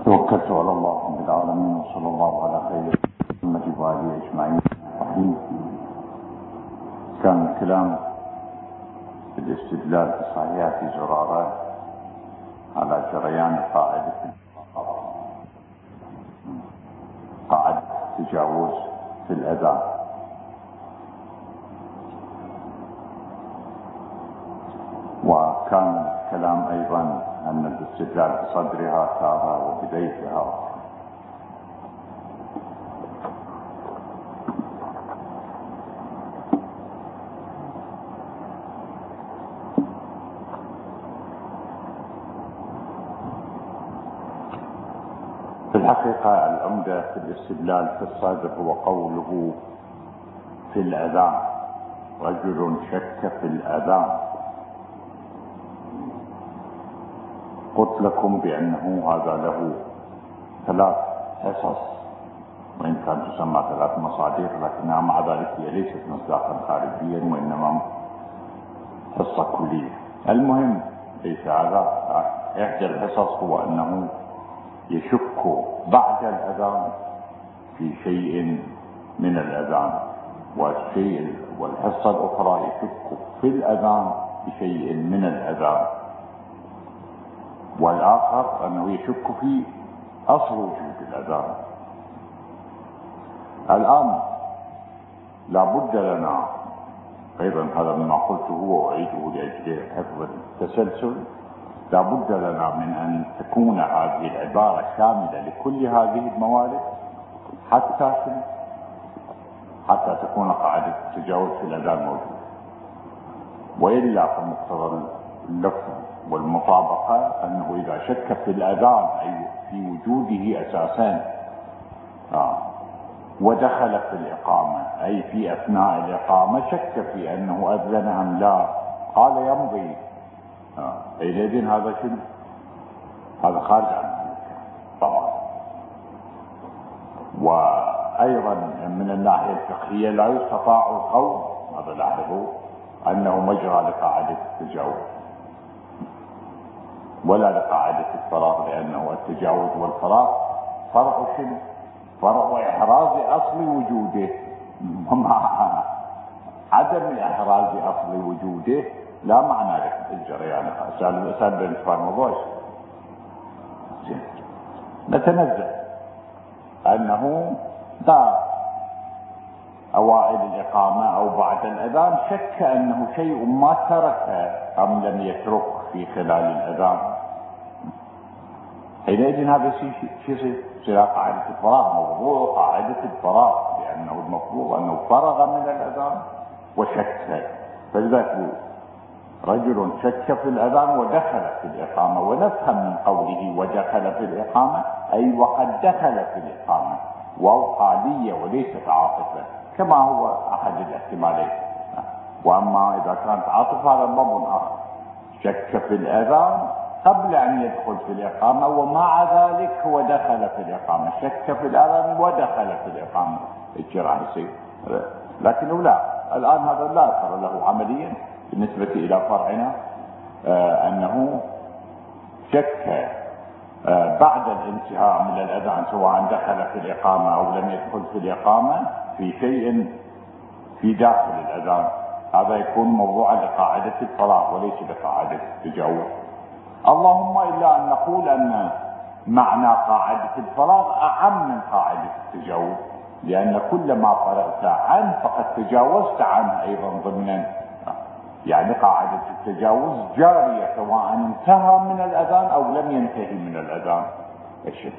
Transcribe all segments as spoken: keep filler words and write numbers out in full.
توكلت على الله رب العالمين وصلى الله على خير محمد وآله أجمعين. رحيم. كان الكلام في الاستدلال بصحيحة زرارة على جريان قاعدة قاعدة التجاوز في الأذان، وكان الكلام أيضا أن الاستدلال بصدرها تارة وبديتها. في الحقيقة العمدة في الاستدلال في الصدر هو قوله في الأذان: رجل شك في الأذان. قلت لكم بأنه هذا له ثلاث حصص، وإن كان تسمى ثلاث مصادر، لكنها مع ذلك هي ليست مصداقا خارجيا وإنما حصة كلية. المهم ليس هذا، إحدى الحصص هو أنه يشك بعد الأذان في شيء من الأذان، والشيء والحصة الأخرى يشك في الأذان بشيء من الأذان، والآخر أنه يشك في أصل وجود الأذان. الآن لا بد لنا أيضا، هذا مما قلته وأعيده لأجل حفظ التسلسل، لا بد لنا من أن تكون هذه العبارة شاملة لكل هذه الموارد حتى حتى تكون قاعدة التجاوز في الأذان موجودة، وإلا فمقتضى اللفظ والمطابقة أنه إذا شك في الأذان أي في وجوده أساسا آه ودخل في الإقامة أي في أثناء الإقامة شك في أنه أذن أم لا، قال يمضي آه. إذن هذا شنو؟ هذا خارج عن طبعا. وأيضا من الناحية الفقهية لا يستطاع القول، هذا لاحظوا، أنه مجرى لقاعدة التجاوز ولا لقاعدة الفراغ، لأنه التجاوز والفراغ فرع شنو؟ فرع إحراز أصل وجوده، مع عدم إحراز أصل وجوده لا معنى للجريان. سأل بالنسبة الموضوع نتنزل أنه لا أوائل الإقامة أو بعد الأذان شك أنه شيء ما ترك أم لم يترك في خلال الأذان، حينئذ هذا شيء شيء يصير قاعدة الفراغ، موضوع قاعدة الفراغ، لأنه المفروض أنه فرغ من الأذان وشك. فلذلك رجل شك في الأذان ودخل في الإقامة، ونفهم من قوله ودخل في الإقامة أي وقد دخل في الإقامة، واو حالية وليست عاطفة كما هو أحد الاحتمالين. وأما إذا كانت عاطفة هذا باب آخر. شك في الأذان قبل أن يدخل في الإقامة، ومع ذلك هو دخل في الإقامة. شك في الأذان ودخل في الإقامة، الجراح يصير. لكنه لا، الآن هذا لا أثر له عمليا بالنسبة إلى فرعنا، آه أنه شك آه بعد الانتهاء من الأذان سواء دخل في الإقامة أو لم يدخل في الإقامة في شيء في داخل الأذان، هذا يكون موضوعا لقاعدة الفراغ وليس لقاعدة التجاوز. اللهم إلا أن نقول أن معنى قاعدة الفراغ أعم من قاعدة التجاوز، لأن كل ما فرغت عنه فقد تجاوزت عنه أيضا ضمنا، يعني قاعدة التجاوز جارية سواء انتهى من الأذان أو لم ينتهي من الأذان. الشيء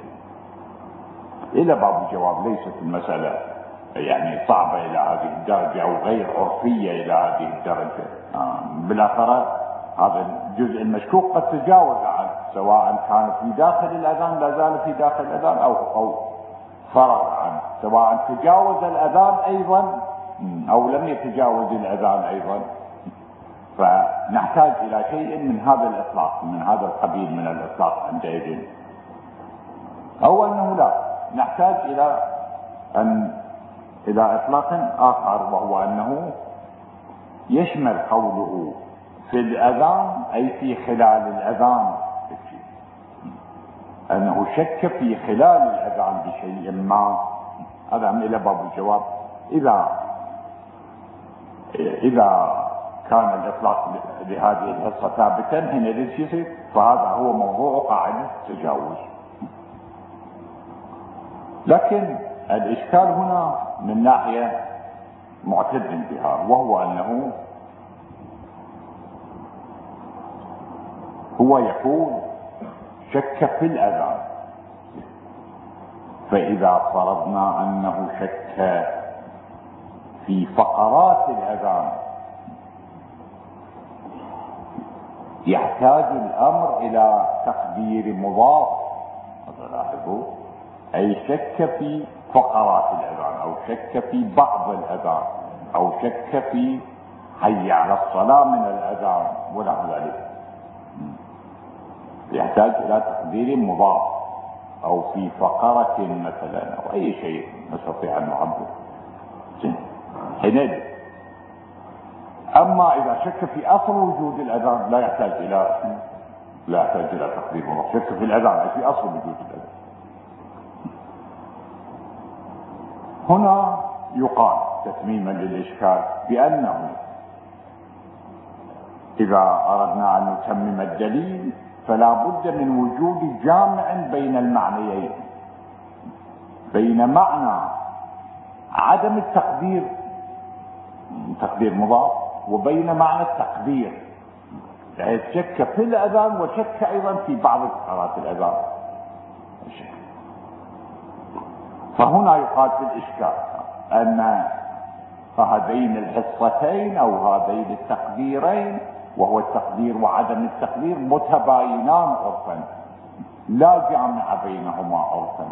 إلى باب الجواب ليست المسألة يعني صعبة إلى هذه الدرجة أو غير عرفية إلى هذه الدرجة. آه بالآخرة هذا الجزء المشكوك قد تجاوز عنه سواء كان في داخل الأذان لا زال في داخل الأذان أو أو فرغ عنه، سواء تجاوز الأذان أيضا أو لم يتجاوز الأذان أيضا. فنحتاج إلى شيء من هذا الإطلاق، من هذا القبيل من الإطلاق عندئذ، أو أنه لا نحتاج إلى أن إلى إطلاق آخر، وهو أنه يشمل قوله في الأذان أي في خلال الأذان. أنه شك في خلال الأذان بشيء ما، هذا إلى باب الجواب. إذا إذا كان الإطلاق لهذه الحصة ثابتا حينئذ يصير، فهذا هو موضوع قاعدة التجاوز. لكن الإشكال هنا من ناحية معتد بها، وهو أنه هو يقول شك في الأذان، فإذا فرضنا أنه شك في فقرات الأذان يحتاج الأمر إلى تقدير مضاف. لاحظوا، أي شك في فقرات الأذان، أو شك في بعض الأذان، أو شك في حي على الصلاة من الأذان ونحو ذلك، يحتاج إلى تقدير مضاف، أو في فقرة مثلا، أو أي شيء نستطيع أن نعبر حينئذ. أما إذا شك في أصل وجود الأذان لا يحتاج إلى لا يحتاج إلى تقدير مضاف، شك في الأذان أي في أصل وجود الأذان. هنا يقال تتميما للإشكال بأنه إذا أردنا أن نتمم الدليل فلا بد من وجود جامع بين المعنيين، بين معنى عدم التقدير تقدير مضاف، وبين معنى التقدير، يعني شك في الأذان وشك أيضا في بعض فقرات الأذان. فهنا يقال في الإشكال أن هذين الحصتين أو هذين التقديرين، وهو التقدير وعدم التقدير، متباينان عرفا، لا جامع بينهما عرفا.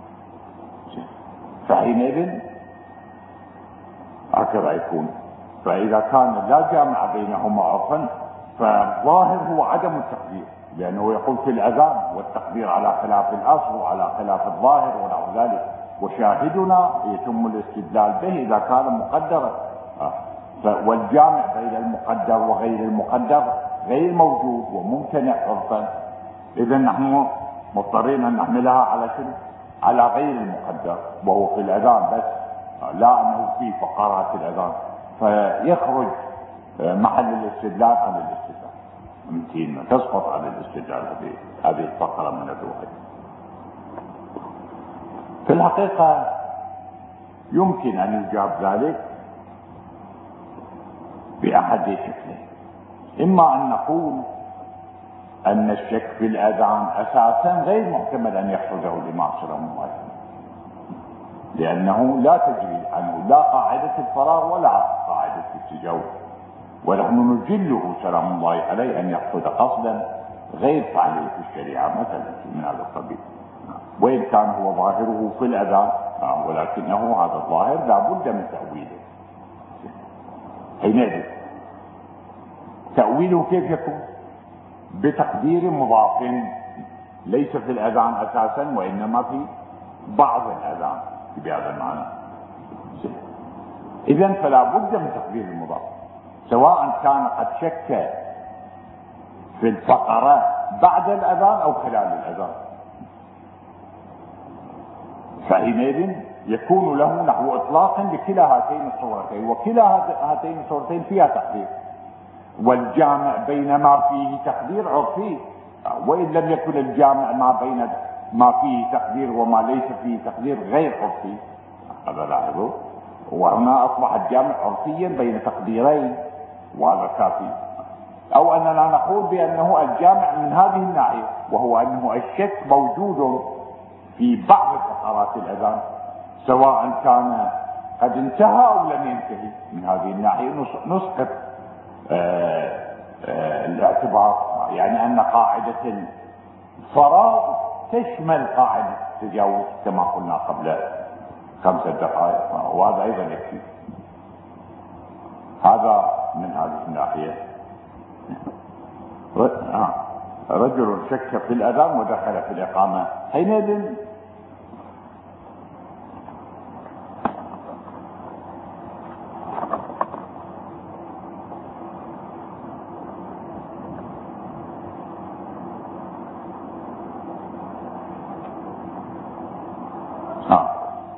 فحينئذ هكذا يكون. فإذا كان لا جامع بينهما عرفا فالظاهر هو عدم التقدير، لأنه يقول في الأذان والتقدير على خلاف الأصل وعلى خلاف الظاهر ونحو ذلك، وشاهدنا يتم الاستدلال به إذا كان مقدرا، والجامع بين المقدر وغير المقدر غير موجود وممتنع عرفا. إذا نحن مضطرين أن نحملها على شنو؟ على غير المقدر، وهو في الأذان بس، لا أنه في فقرات الأذان، فيخرج محل الاستدلال عن الاستدلال، يمكن تسقط عن الاستدلال هذه هذه الفقرة من الرواية. في الحقيقة يمكن أن يجاب ذلك بأحد شكلين: إما أن نقول أن الشك في الأذان أساسا غير محتمل أن يخرجه الإمام سلام الله عليه، لأنه لا تجري عنه لا قاعدة الفراغ ولا قاعدة التجاوز، ونحن نجله سلام الله عليه أن يقصد قصدا غير فعليه في الشريعة مثلا من هذا القبيل، وإن كان هو ظاهره في الأذان، ولكنه هذا الظاهر لا بد من تأويله. حينئذ تأويله كيف يكون؟ بتقدير مضاف ليس في الأذان أساسا وإنما في بعض الأذان بهذا المعنى. إذن فلا بد من تقدير المضاف، سواء كان قد شك في الفقرة بعد الأذان أو خلال الأذان، فحينئذ يكون له نحو إطلاق لكلا هاتين الصورتين، وكلا هاتين الصورتين فيها تقدير، والجامع بين ما فيه تقدير عرفي، وإن لم يكن الجامع ما بين ما فيه تقدير وما ليس فيه تقدير غير عرفي. هذا لاحظوا، وهنا أصبح الجامع عرفيا بين تقديرين، وهذا كافي. أو أننا نقول بأنه الجامع من هذه الناحية، وهو أنه الشك موجود في بعض فقرات الأذان، سواء كان قد انتهى أو لم ينتهي. من هذه الناحية نسقط آآ آآ الاعتبار، يعني أن قاعدة الفراغ تشمل قاعدة التجاوز كما قلنا قبل خمسة دقائق، وهذا أيضا يكفي. هذا من هذه الناحية. رجل شك في الأذان ودخل في الإقامة، حينئذ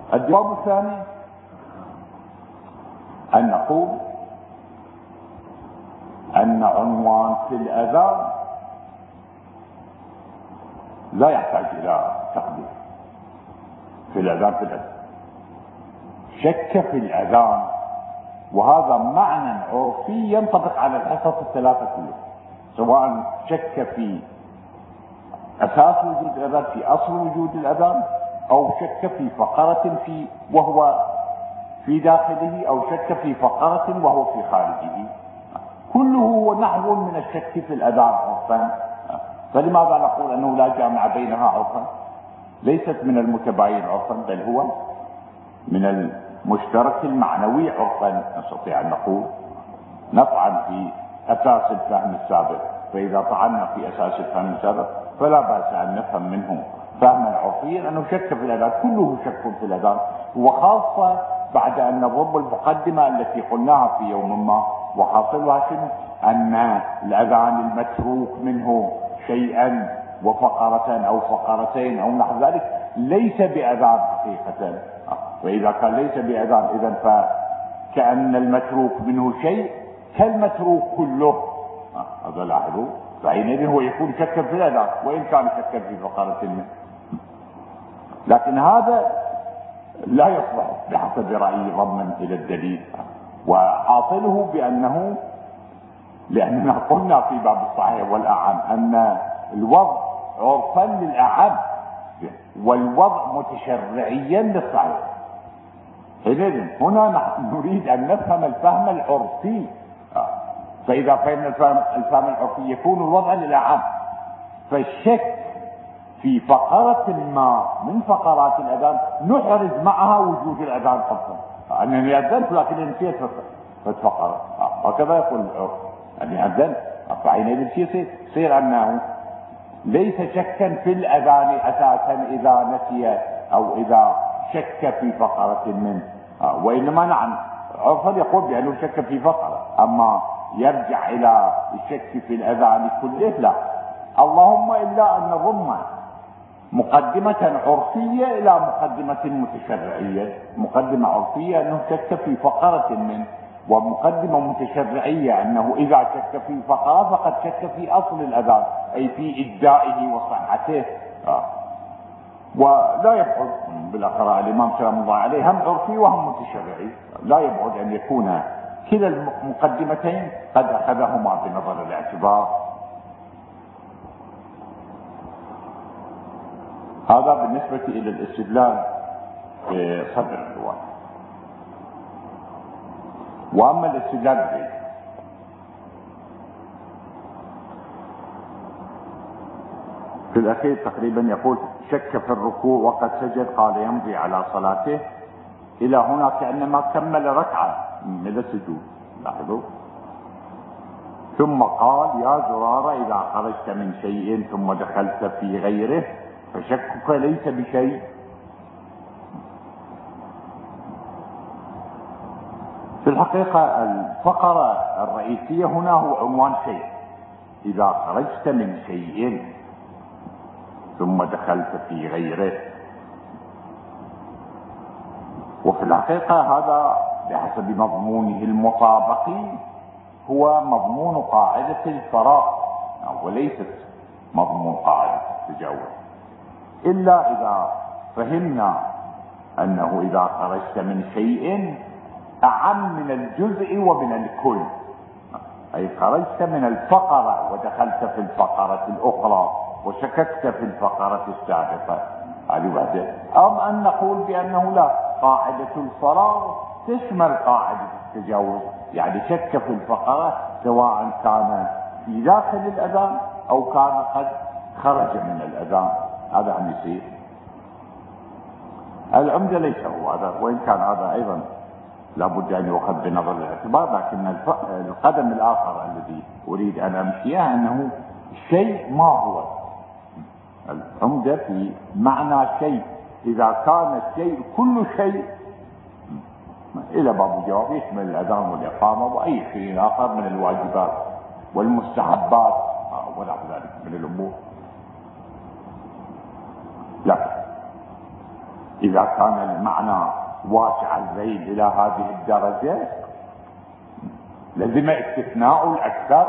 الجواب الثاني أن نقول أن عنوان في الأذان لا يحتاج إلى تقدير. في الأذان في الأذان شك في الأذان، وهذا معنى عرفي ينطبق على الحصص الثلاثة كلها، سواء شك في أساس وجود الأذان، في أصل وجود الأذان، أو شك في فقرة في وهو في داخله، أو شك في فقرة وهو في خارجه، كله هو نحو من الشك في الأذان عرفا. فلماذا نقول أنه لا جامع بينها عرفا؟ ليست من المتباين عرفا، بل هو من المشترك المعنوي عرفا. نستطيع أن نقول نطعن في أساس الفهم السابق، فإذا طعنا في أساس الفهم السابق فلا بأس أن نفهم منه فهما عرفيا أنه شك في الأذان، كله شك في الأذان، وخاصة بعد أن نضرب المقدمة التي قلناها في يوم ما، وحاصلها شنو؟ أن الأذان المتروك منه شيئا وفقرة أو فقرتين أو نحو ذلك ليس بأذان حقيقة. وإذا كان ليس بأذان إذن فكأن المتروك منه شيء كالمتروك كله. هذا لاحظوا، فحينئذ هو يكون شكا في الأذان وإن كان شكا في فقرة منه، لكن هذا لا يصلح بحسب رأيي ضمن إلى الدليل. وحاصله بأنه لأننا قلنا في باب الصحيح والأعم أن الوضع عرفا للأعم والوضع متشرعيا للصحيح. حينئذ هنا نحن نريد أن نفهم الفهم العرفي، فإذا فهمنا الفهم, الفهم العرفي يكون الوضع للأعم، فالشك في فقرة ما من فقرات الأذان نحرز معها وجود الأذان أصلا، أنني أذنت لكن نسيت فقرة، هكذا يقول العرف أني أذنت. فحينئذ يصير أنه ليس شكا في الأذان أساسا إذا نسي أو إذا شك في فقرة منه، وإنما نعم عرفا يقول بأنه شك في فقرة، أما يرجع إلى الشك في الأذان كله لا. اللهم إلا أن نضم مقدمة عرفية إلى مقدمة متشرعية، مقدمة عرفية أنه شك في فقرة منه، ومقدمة متشرعية أنه إذا شك في فقرة فقد شك في أصل الأذان أي في إدائه وصحته. آه. ولا يبعد بالأخرى الإمام سلام الله عليه هم عرفي وهم متشرعي، لا يبعد أن يكون كلا المقدمتين قد أخذهما بنظر الاعتبار. هذا بالنسبة إلى الاستدلال في صدر الرواية. وأما الاستدلال به في الأخير تقريبا يقول شك في الركوع وقد سجد قال يمضي على صلاته إلى هنا كأنما كمل ركعة من السجود، لاحظوا. ثم قال يا زرارة إذا خرجت من شيء ثم دخلت في غيره فشكك ليس بشيء. في الحقيقة الفقرة الرئيسية هنا هو عنوان شيء، إذا خرجت من شيء ثم دخلت في غيره. وفي الحقيقة هذا بحسب مضمونه المطابقي هو مضمون قاعدة الفراغ وليست مضمون قاعدة التجاوز، إلا إذا فهمنا أنه إذا خرجت من شيء أعم من الجزء ومن الكل، أي خرجت من الفقرة ودخلت في الفقرة الأخرى وشككت في الفقرة السابقة، هذه وحدة. أم أن نقول بأنه لا، قاعدة الفراغ تشمل قاعدة التجاوز، يعني شك في الفقرة سواء كان في داخل الأذان أو كان قد خرج من الأذان، هذا عم يصير. العمدة ليس هو هذا، وإن كان هذا أيضا لابد أن يؤخذ بنظر الاعتبار، لكن القدم الآخر الذي أريد أن أمشيه أنه شيء ما هو. العمدة في معنى شيء، إذا كان الشيء كل شيء إلى باب الجواب يشمل الأذان والإقامة وأي شيء آخر من الواجبات والمستحبات ونحو ذلك من الأمور. لا إذا كان المعنى واسع الذيل إلى هذه الدرجة لزم استثناء الأكثر،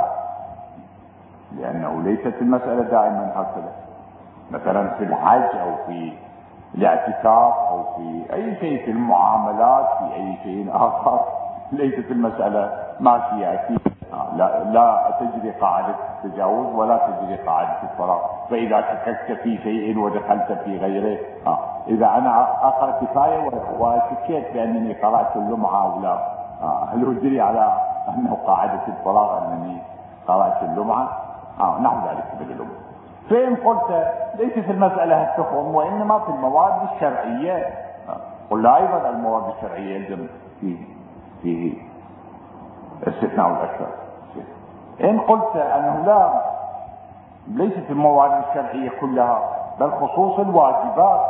لأنه ليست المسألة دائما هكذا. مثلا في الحج أو في الاعتكاف أو في أي شيء في المعاملات في أي شيء آخر ليست المسألة ماشية أكيد، لا, لا تجري قاعدة التجاوز ولا تجري قاعدة الفراغ. فإذا شككت في شيء ودخلت في غيره، آه. إذا أنا أقرأ كفاية وشكيت بأنني قرأت اللمعة أو لا، آه. هل أجري على أنه قاعدة الفراغ أنني قرأت اللمعة؟ آه. نحو ذلك من الأمور. فإن قلت ليست المسألة التخم وإنما في المواد الشرعية، آه. قلنا أيضا المواد الشرعية يلزم فيه فيه استثناء الأكثر. إن قلت أنه لا ليست المواد الشرعية كلها بل خصوص الواجبات،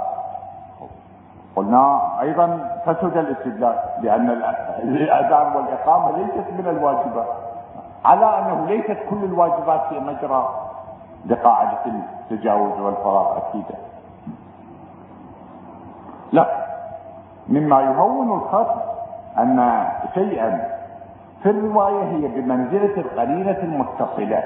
قلنا أيضا فسد الاستدلال، لأن الأذان والإقامة ليست من الواجبات، على أنه ليست كل الواجبات في مجرى لقاعدة التجاوز والفراغ أكيدا. لا، مما يهون الخطأ أن شيئا في الرواية هي بمنزلة القرينة المتصلة،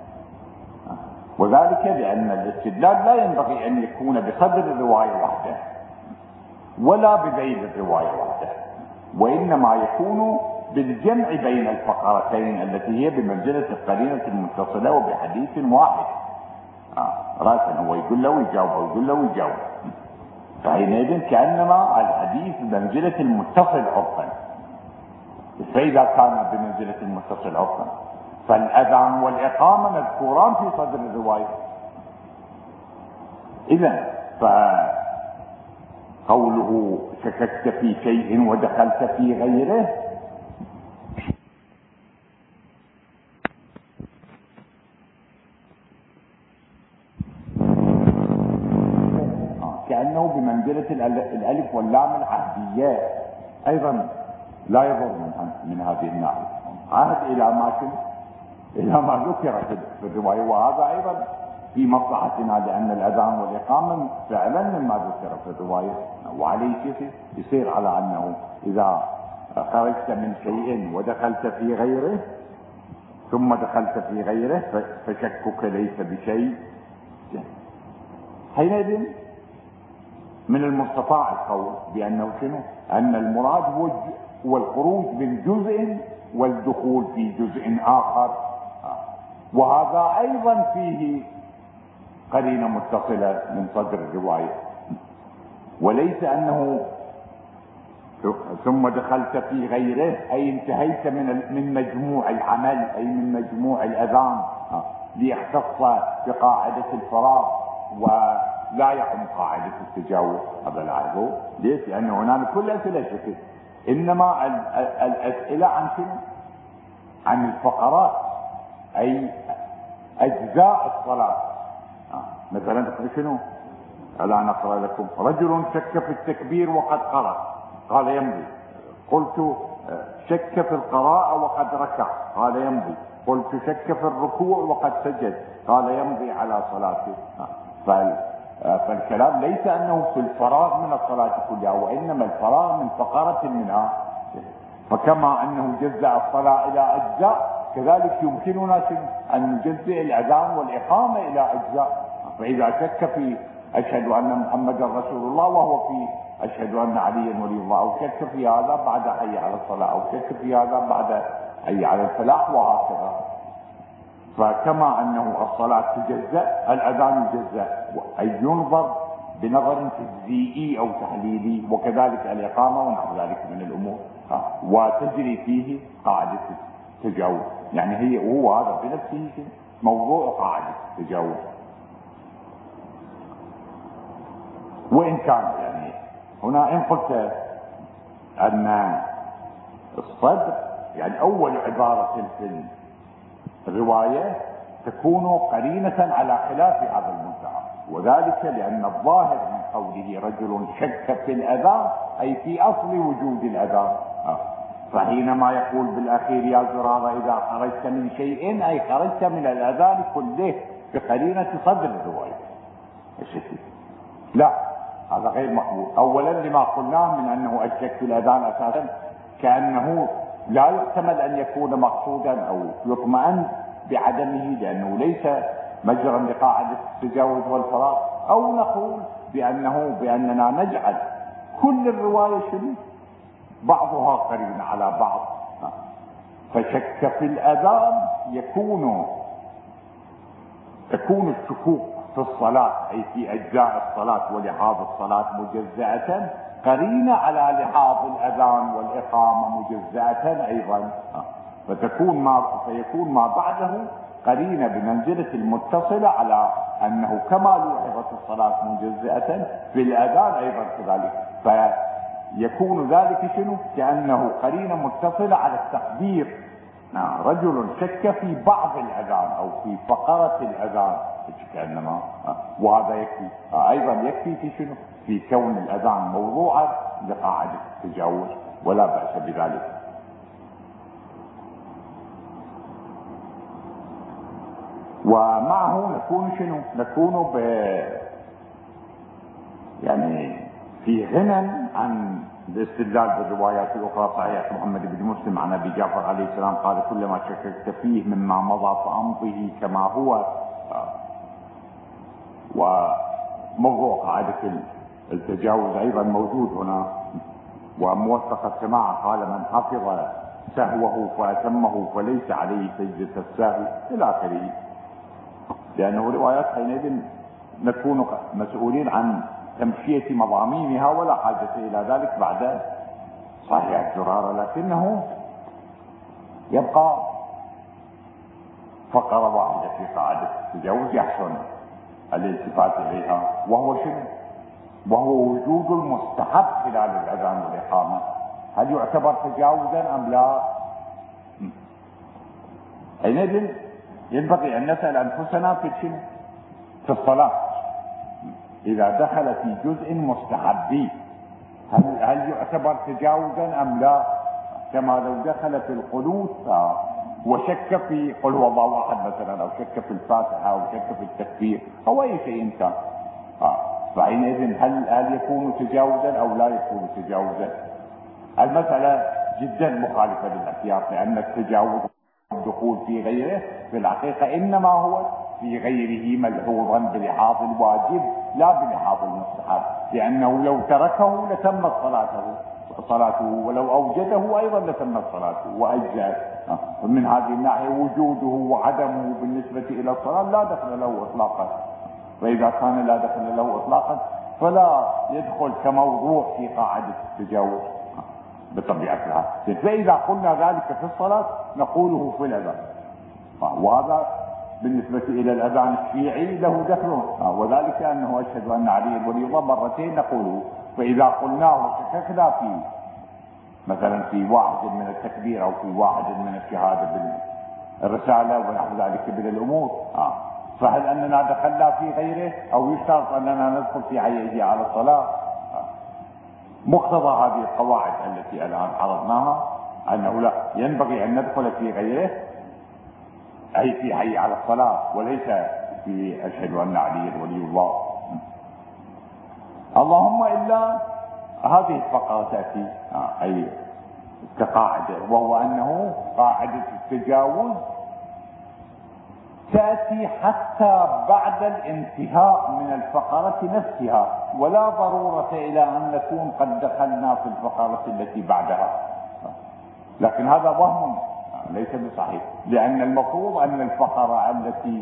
وذلك لأن الاستدلال لا ينبغي أن يكون بصدر الرواية وحده ولا بذيل الرواية وحده، وإنما يكون بالجمع بين الفقرتين التي هي بمنزلة القرينة المتصلة وبحديث واحد. آه. راسا هو يقول له ويجاوب ويقول له ويجاوب، فحينئذ كأنما الحديث بمنزلة المتصل عرفا. فإذا كان بمنزلة المتصل عرفا فالأذان والإقامة مذكوران في صدر الرواية. إذن فقوله شككت في شيء ودخلت في غيره كأنه بمنزلة الألف واللام العهدية، أيضا لا يضر من, من هذه الناحية، عهد إلى ما إلى ما ذكر في الرواية، وهذا أيضا في مصلحتنا لأن الأذان والإقامة فعلا مما ذكر في الرواية، وعليه شيء يصير على أنه إذا خرجت من شيء ودخلت في غيره ثم دخلت في غيره فشكك ليس بشيء. حينئذ من المستطاع القول بأنه شنو؟ أن المراد هو هو الخروج من جزء والدخول في جزء آخر، وهذا أيضا فيه قرينة متصلة من صدر الرواية، وليس أنه ثم دخلت في غيره أي انتهيت من من مجموع العمل أي من مجموع الأذان ليختص بقاعدة الفراغ ولا يعم قاعدة التجاوز. هذا لاحظوا ليش؟ لأن هناك كل أسئلة شكل، إنما الأسئلة عن شنو؟ عن الفقرات أي أجزاء الصلاة. آه. مثلا تقول شنو؟ ألا نقرأ لكم رجل شك في التكبير وقد قرأ قال يمضي، قلت شك في القراءة وقد ركع قال يمضي، قلت شك في الركوع وقد سجد قال يمضي على صلاته. آه. فالكلام ليس أنه في الفراغ من الصلاة كلها، وإنما الفراغ من فقرة منها. فكما أنه جزأ الصلاة إلى أجزاء كذلك يمكننا أن نجزئ الأذان والإقامة إلى أجزاء. فإذا شك في أشهد أن محمدا رسول الله وهو في أشهد أن عليا ولي الله، أو شك في هذا بعد حي على الصلاة، أو شك في هذا بعد حي على الفلاح، وهكذا. فكما أنه الصلاة تجزأ الأذان يجزأ، أي ينظر بنظر تجزيئي أو تحليلي، وكذلك الإقامة ونحو ذلك من الأمور، وتجري فيه قاعدة التجاوز. يعني هي وهو هذا بنفسه موضوع قاعدة التجاوز. وإن كان يعني هنا إن قلت أن الصدر يعني أول عبارة في الرواية تكون قرينة على خلاف هذا المنتهى، وذلك لأن الظاهر من قوله رجل شك في الأذان أي في أصل وجود الأذان. فحينما يقول بالأخير يا زرارة إذا خرجت من شيء أي خرجت من الأذان كله بقرينة صدر الرواية. لا، هذا غير مقبول. اولا لما قلناه من انه الشك في الاذان اساسا كانه لا يحتمل ان يكون مقصودا او يطمئن بعدمه لانه ليس مجرا لقاعده التجاوز والفراغ، او نقول بانه باننا نجعل كل الروايه شنو؟ بعضها قرين على بعض. فشك في الاذان يكون تكون الشكوك في الصلاة أي في أجزاء الصلاة ولحاظ الصلاة مجزأة قرينة على لحاظ الأذان والإقامة مجزأة أيضا، فتكون ما فيكون ما بعده قرينة بمنزلة المتصلة على أنه كما لوحظت الصلاة مجزأة في الأذان أيضا كذلك، فيكون ذلك شنو؟ كأنه قرينة متصلة على التقدير. رجل شك في بعض الأذان أو في فقرة الأذان كأنما، وهذا يكفي أيضا يكفي في شنو؟ في كون الأذان موضوعا لقاعدة التجاوز، ولا بأس بذلك. ومعه نكون شنو؟ نكون ب يعني في غنى عن الاستدلال بالروايات الاخرى. صحيح محمد بن مسلم عن ابي جعفر عليه السلام قال: كلما شككت فيه مما مضى فامضه كما هو. وموضوع قاعده التجاوز ايضا موجود هنا. وموثق السماع قال: من حفظ سهوه فاتمه فليس عليه سجدة السهو الى اخره. لانه روايات حينئذ نكون مسؤولين عن تمشية مضامينها ولا حاجة إلى ذلك بعد صحيح الزرارة، لكنه يبقى فقرة واحدة في قاعدة التجاوز يحسن الالتفات إليها، وهو شنو؟ وهو وجود المستحب خلال الأذان والإقامة. هل يعتبر تجاوزا أم لا؟ حينئذ ينبغي أن نسأل أنفسنا في شنو؟ في الصلاة إذا دخل في جزء مستحبي هل هل يعتبر تجاوزا أم لا؟ كما لو دخل في القنوت وشك في قل هو الله أحد مثلا، أو شك في الفاتحة، أو شك في التكبير، أو أي شيء كان، فحينئذ هل هل يكون تجاوزا أو لا يكون تجاوزا؟ المسألة جدا مخالفة للاحتياط، لأن التجاوز الدخول في غيره في الحقيقة إنما هو في غيره ملحوظا بلحاظ الواجب لا بلحاظ المستحب، لأنه لو تركه لتمت صلاته صلاته ولو أوجده أيضا لتمت صلاته وأجزأت. ومن هذه الناحية وجوده وعدمه بالنسبة إلى الصلاة لا دخل له إطلاقا، فإذا كان لا دخل له إطلاقا فلا يدخل كموضوع في قاعدة التجاوز بطبيعتها. فإذا قلنا ذلك في الصلاة نقوله في الأذان، وهذا بالنسبة إلى الأذان الشيعي له دخل، وذلك أنه أشهد أن علي ولي الله مرتين نقوله. فإذا قلناه شككنا في مثلا في واحد من التكبير أو في واحد من الشهادة بالرسالة ونحو ذلك من الأمور، فهل أننا دخلنا في غيره أو يشترط أننا ندخل في حيه على الصلاة؟ مقتضى هذه القواعد التي الآن عرضناها أنه لا ينبغي أن ندخل في غيره، أي في حي على الصلاة، وليس في أشهد أن علي ولي الله. اللهم إلا هذه الفقرة تأتي أي كقاعدة، وهو أنه قاعدة التجاوز تأتي حتى بعد الانتهاء من الفقرة نفسها، ولا ضرورة إلى أن نكون قد دخلنا في الفقرة التي بعدها. لكن هذا وهم ليس بصحيح، لأن المفروض أن الفقرة التي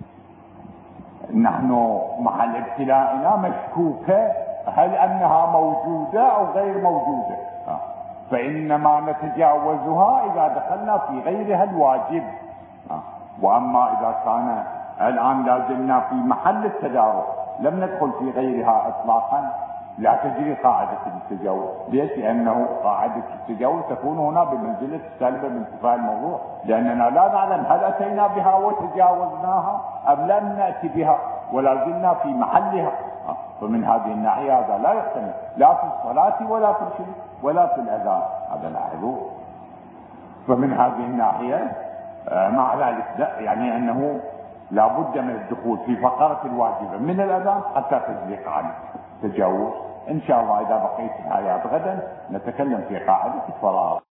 نحن محل ابتلائنا مشكوكة هل أنها موجودة أو غير موجودة، فإنما نتجاوزها إذا دخلنا في غيرها الواجب. وأما إذا كان الآن لازلنا في محل التدارك لم ندخل في غيرها إطلاقا لا تجري قاعدة التجاوز. ليش؟ لأنه قاعدة التجاوز تكون هنا بمنزلة السالبة من انتفاء الموضوع، لأننا لا نعلم هل أتينا بها وتجاوزناها أم لم نأتي بها ولا زلنا في محلها. فمن هذه الناحية هذا لا يحتمل لا في الصلاة ولا في الشرك ولا في الأذان، هذا لاحظوه. فمن هذه الناحية مع ذلك يعني أنه لابد من الدخول في فقرة الواجبة من الأذان حتى تجزي قاعدة تجاوز. إن شاء الله إذا بقيت الحياة غدا نتكلم في قاعدة الفراغ.